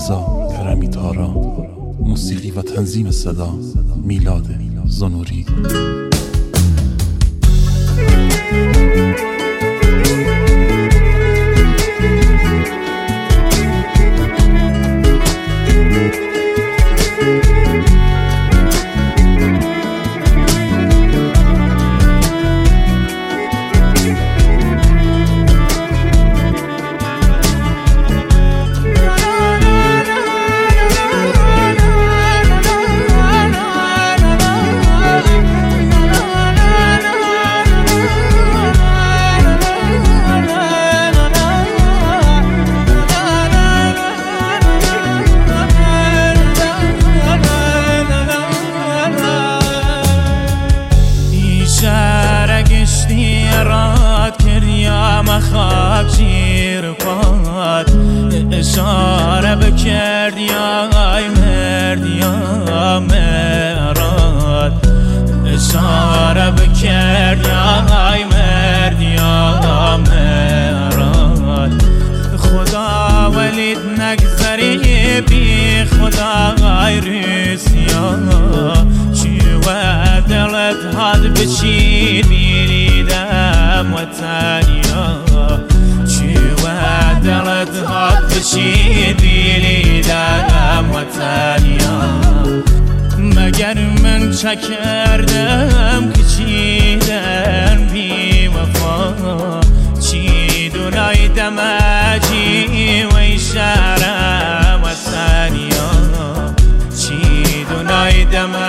رضا کرمی تارا، موسیقی و تنظیم صدا میلاد زنوری. خاک جیر پاد اشاره بکرد یا ای مرد یا مراد، اشاره بکرد یا ای مرد یا مراد. خدا ولید نگذری بی خدا غیرسیا، چی و دلت هاد بچید بیریدم وطنیا، چی و دلت هاد بچید بیریدم وطنیا. مگر من چه کردم که چیدن بی وفا، چی دونای دمجی و اشاره وطنیا، چی دونای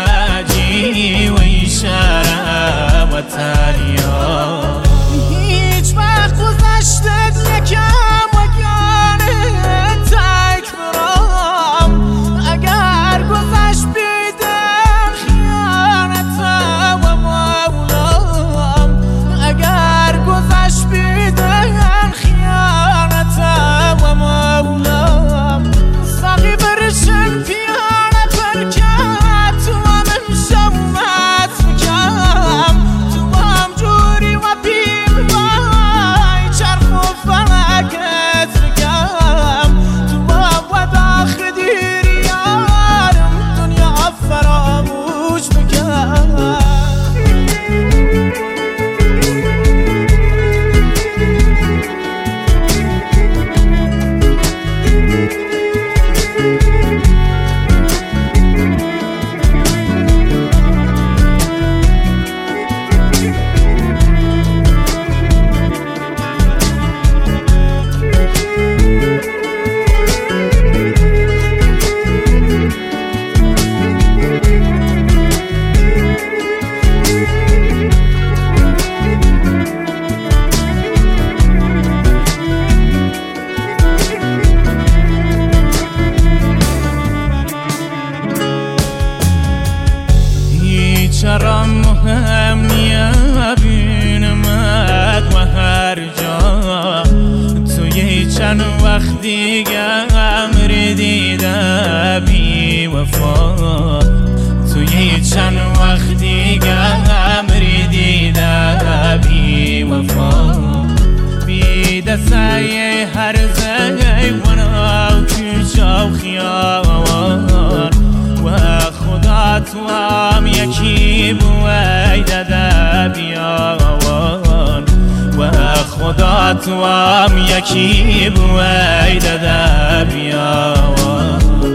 دمجی و اشاره وطنیا. هیچ وقت گذشتت نکم وگانه تک برام، اگر گذشت بیدن خیانتم و مولام، اگر گذشت بیدن خیانتم و مولام. ساقی برشن پیانه برکت تو هم امشمت میکم، تو هم جوری و بیم بای چرخ و فلکت میکم، تو هم و داخل دیری یارم دنیا فراموش میکم. چرا مهم نیه بینمت و هر جا، توی چند وقت دیگه امر دیده بی وفا، توی چند وقت دیگه امر دیده بی وفا. بیده سعی هر زیونا و کوچه و خیابان، و خدا تو هم یکی بوی داده بیاوان، و خدا تو هم یکی بوی داده بیاوان.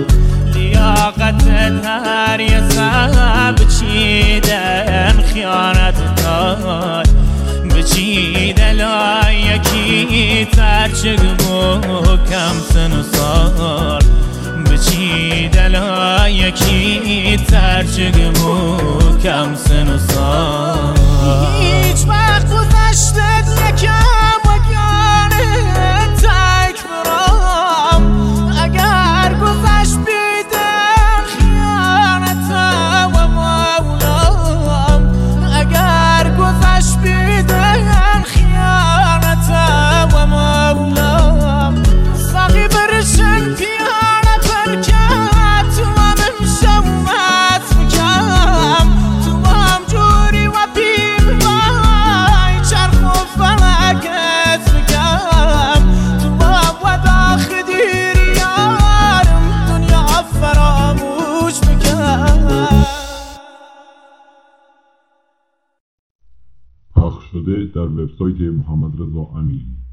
لیاقتت هر یه سب بچیدن خیانت داد، بچیده لایکی ترچگ بو کم سن و سال، بچیده لایکی ترچگ بو کم سن و سال. هیچ وقت گذشتت نکم وگانه تک برام، اگر گذشت بیدن خیانتم و مولام، اگر گذشت بیدن خیانتم و مولام. ساقی برشن پیانه برکت تو هم امشمت میکم، تو هم جوری و پخش شده در وبسایت محمد رضا امیری.